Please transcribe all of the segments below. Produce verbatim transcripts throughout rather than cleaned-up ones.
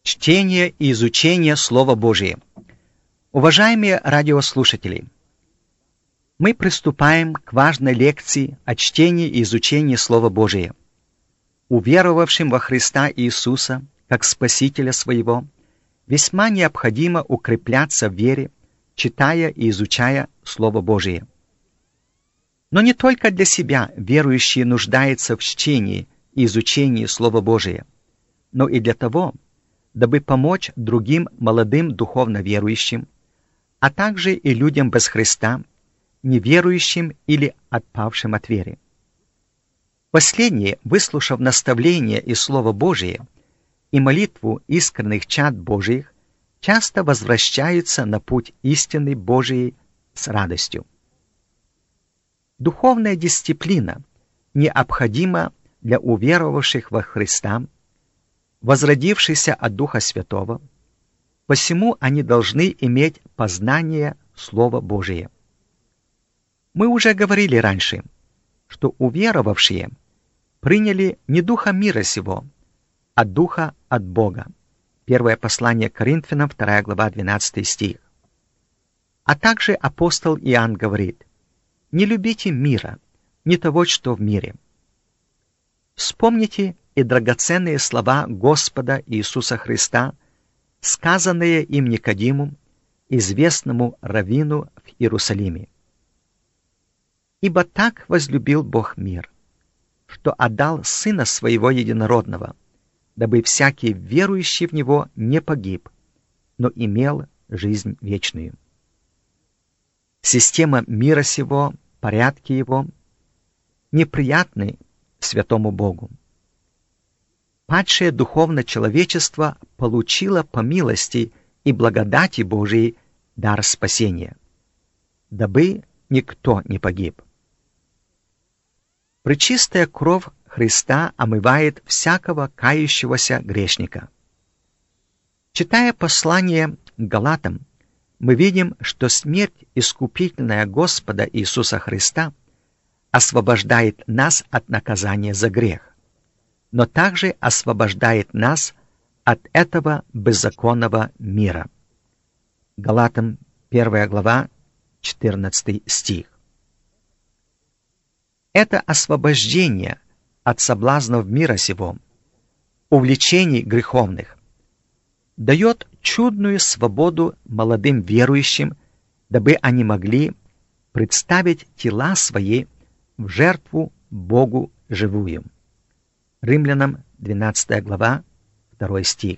Чтение и изучение Слова Божия. Уважаемые радиослушатели, мы приступаем к важной лекции о чтении и изучении Слова Божия. Уверовавшим во Христа Иисуса как Спасителя своего весьма необходимо укрепляться в вере, читая и изучая Слово Божие. Но не только для себя верующий нуждается в чтении и изучении Слова Божия, но и для того, дабы помочь другим молодым духовно верующим, а также и людям без Христа, неверующим или отпавшим от веры. Последние, выслушав наставление и Слово Божие и молитву искренних чад Божиих, часто возвращаются на путь истины Божией с радостью. Духовная дисциплина необходима для уверовавших во Христа, возродившихся от Духа Святого, посему они должны иметь познание Слова Божия. Мы уже говорили раньше, что уверовавшие приняли не духа мира сего, а духа от Бога. Первое послание к Коринфянам, вторая глава, двенадцатый стих. А также апостол Иоанн говорит: «Не любите мира, не того, что в мире». Вспомните и драгоценные слова Господа Иисуса Христа, сказанные им Никодиму, известному раввину в Иерусалиме. «Ибо так возлюбил Бог мир, что отдал Сына Своего Единородного, дабы всякий верующий в Него не погиб, но имел жизнь вечную». Система мира сего, порядки его неприятны святому Богу. Падшее духовное человечество получило по милости и благодати Божией дар спасения, дабы никто не погиб. Пречистая кровь Христа омывает всякого кающегося грешника. Читая послание к Галатам, мы видим, что смерть искупительная Господа Иисуса Христа освобождает нас от наказания за грех, но также освобождает нас от этого беззаконного мира. Галатам первая глава, четырнадцатый стих. Это освобождение от соблазнов мира сего, увлечений греховных, дает чудную свободу молодым верующим, дабы они могли представить тела свои в жертву Богу живую. Римлянам двенадцатая глава, второй стих.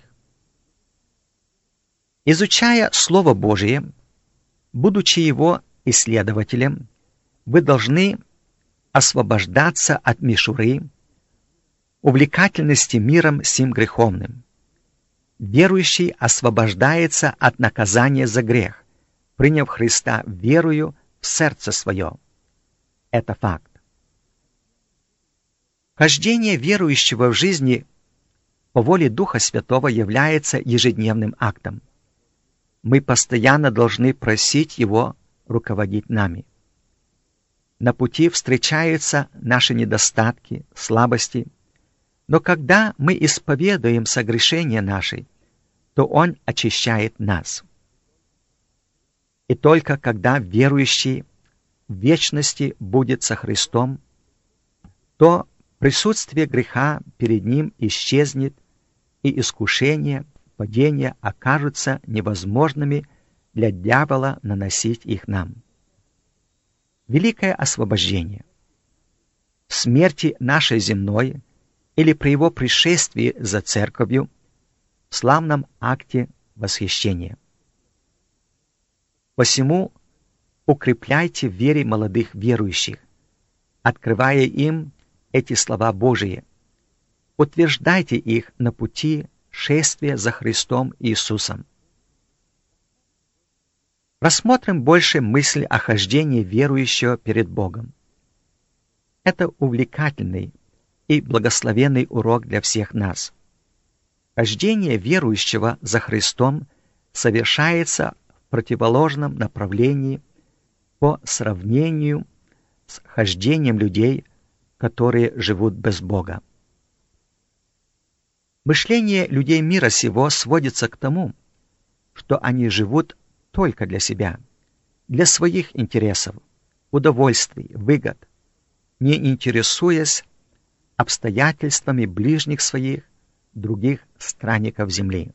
Изучая Слово Божие, будучи его исследователем, вы должны освобождаться от мишуры, увлекательности миром сим греховным. Верующий освобождается от наказания за грех, приняв Христа верою в сердце свое. Это факт. Хождение верующего в жизни по воле Духа Святого является ежедневным актом. Мы постоянно должны просить Его руководить нами. На пути встречаются наши недостатки, слабости, но когда мы исповедуем согрешения наши, то Он очищает нас. И только когда верующий в вечности будет со Христом, то присутствие греха перед Ним исчезнет, и искушения, падения окажутся невозможными для дьявола наносить их нам. Великое освобождение. В смерти нашей земной или при Его пришествии за Церковью, в славном акте восхищения. Посему укрепляйте в вере молодых верующих, открывая им эти слова Божии. Утверждайте их на пути шествия за Христом Иисусом. Рассмотрим больше мысль о хождении верующего перед Богом. Это увлекательный и благословенный урок для всех нас. Хождение верующего за Христом совершается в противоположном направлении по сравнению с хождением людей, которые живут без Бога. Мышление людей мира сего сводится к тому, что они живут только для себя, для своих интересов, удовольствий, выгод, не интересуясь обстоятельствами ближних своих, других странников земли.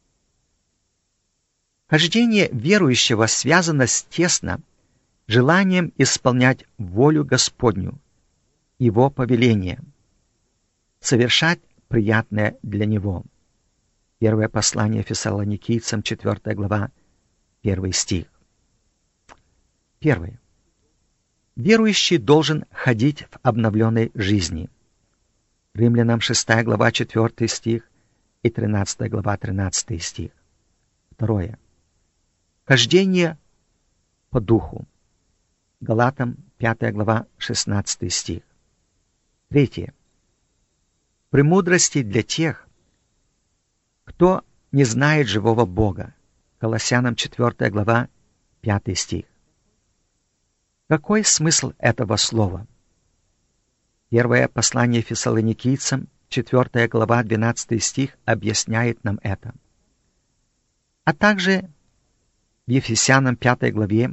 Хождение верующего связано с тесно желанием исполнять волю Господню, Его повеление, совершать приятное для Него. Первое послание Фессалоникийцам, четвёртая глава, первый стих. Первое. Верующий должен ходить в обновленной жизни. Римлянам шестая глава, четвёртый стих и тринадцатая глава, тринадцатый стих. Второе. Хождение по духу. Галатам пятая глава, шестнадцатый стих. Третье. Премудрости для тех, кто не знает живого Бога. Колоссянам четвёртая глава, пятый стих. Какой смысл этого слова? Первое послание Фессалоникийцам, четвёртая глава, двенадцатый стих объясняет нам это. А также в Ефесянам пятой главе,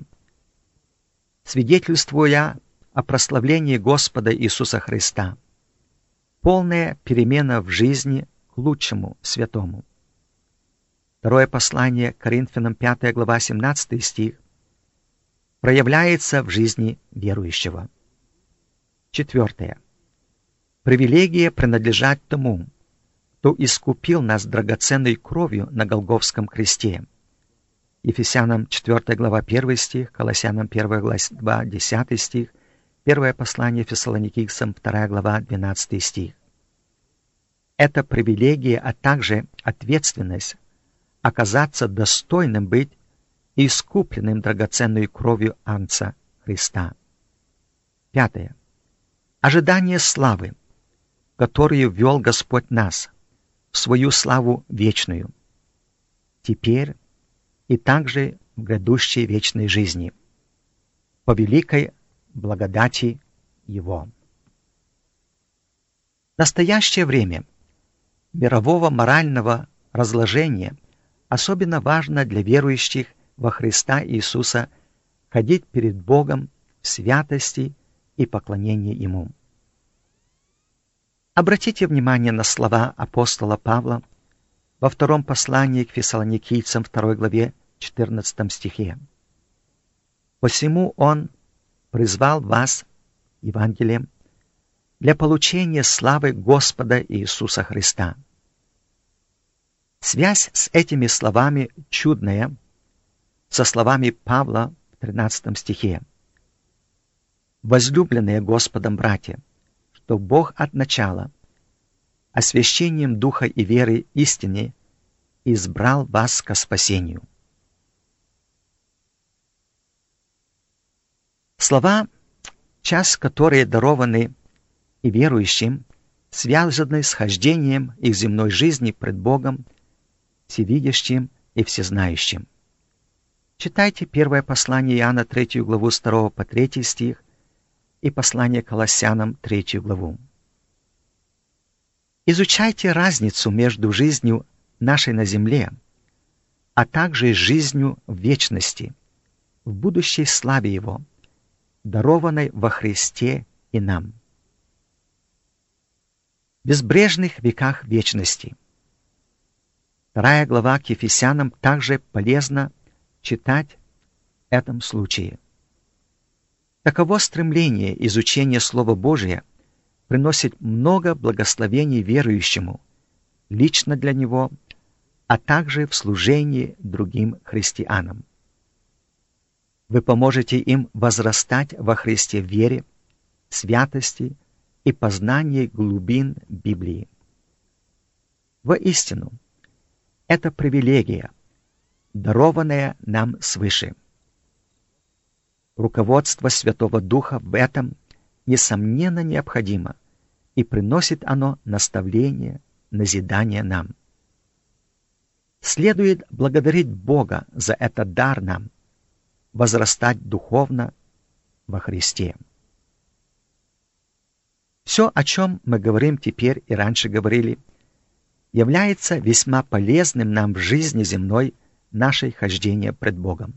свидетельствуя о прославлении Господа Иисуса Христа, полная перемена в жизни к лучшему, святому. Второе послание Коринфянам, пятая глава, семнадцатый стих, проявляется в жизни верующего. Четвертое. Привилегия принадлежать тому, кто искупил нас драгоценной кровью на Голгофском кресте. Ефесянам четвёртая глава, первый стих, Колоссянам первая глава, десятый стих, первое послание Фессалоникийцам, вторая глава, двенадцатый стих. Это привилегия, а также ответственность оказаться достойным быть искупленным драгоценной кровью Агнца Христа. Пятое. Ожидание славы, которую ввел Господь нас в свою славу вечную, теперь и также в грядущей вечной жизни, по великой благодати Его. В настоящее время мирового морального разложения особенно важно для верующих во Христа Иисуса ходить перед Богом в святости и поклонении Ему. Обратите внимание на слова апостола Павла во втором послании к Фессалоникийцам, второй главе, четырнадцатом стихе. «Посему Он призвал вас Евангелием для получения славы Господа Иисуса Христа». Связь с этими словами чудная, со словами Павла в тринадцатом стихе. «Возлюбленные Господом братья, что Бог от начала, освящением Духа и веры истине, избрал вас ко спасению». Слова, часть которые дарованы и верующим, связаны с хождением их земной жизни пред Богом, всевидящим и всезнающим. Читайте первое послание Иоанна, третью главу, с второго по третий стих, и послание Колоссянам, третью главу. Изучайте разницу между жизнью нашей на земле, а также жизнью в вечности, в будущей славе Его, дарованной во Христе и нам. В безбрежных веках вечности. Вторая глава к Ефесянам также полезно читать в этом случае. Таково стремление изучения Слова Божия приносит много благословений верующему, лично для него, а также в служении другим христианам. Вы поможете им возрастать во Христе в вере, святости и познании глубин Библии. Воистину, это привилегия, дарованная нам свыше. Руководство Святого Духа в этом, несомненно, необходимо, и приносит оно наставление, назидание нам. Следует благодарить Бога за этот дар нам, возрастать духовно во Христе. Все, о чем мы говорим теперь и раньше говорили, является весьма полезным нам в жизни земной нашей хождения пред Богом.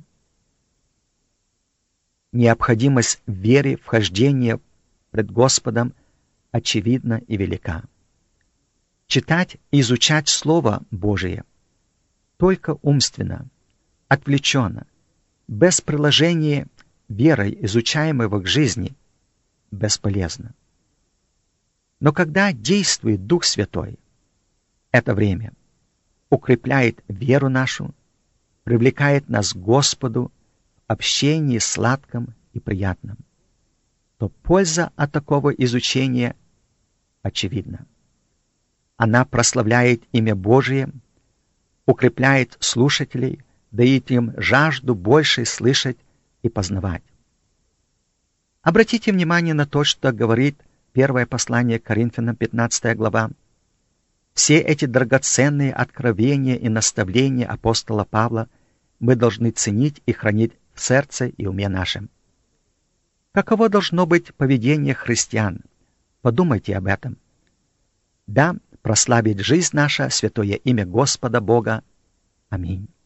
Необходимость веры в хождение пред Господом очевидна и велика. Читать и изучать Слово Божие только умственно, отвлеченно, без приложения верой, изучаемого к жизни, бесполезно. Но когда действует Дух Святой, это время укрепляет веру нашу, привлекает нас к Господу в общении сладком и приятном, то польза от такого изучения очевидна. Она прославляет имя Божие, укрепляет слушателей, дает им жажду больше слышать и познавать. Обратите внимание на то, что говорит первое послание к Коринфянам, пятнадцатая глава. Все эти драгоценные откровения и наставления апостола Павла мы должны ценить и хранить в сердце и уме нашем. Каково должно быть поведение христиан? Подумайте об этом. Да, прославить жизнь наша, святое имя Господа Бога. Аминь.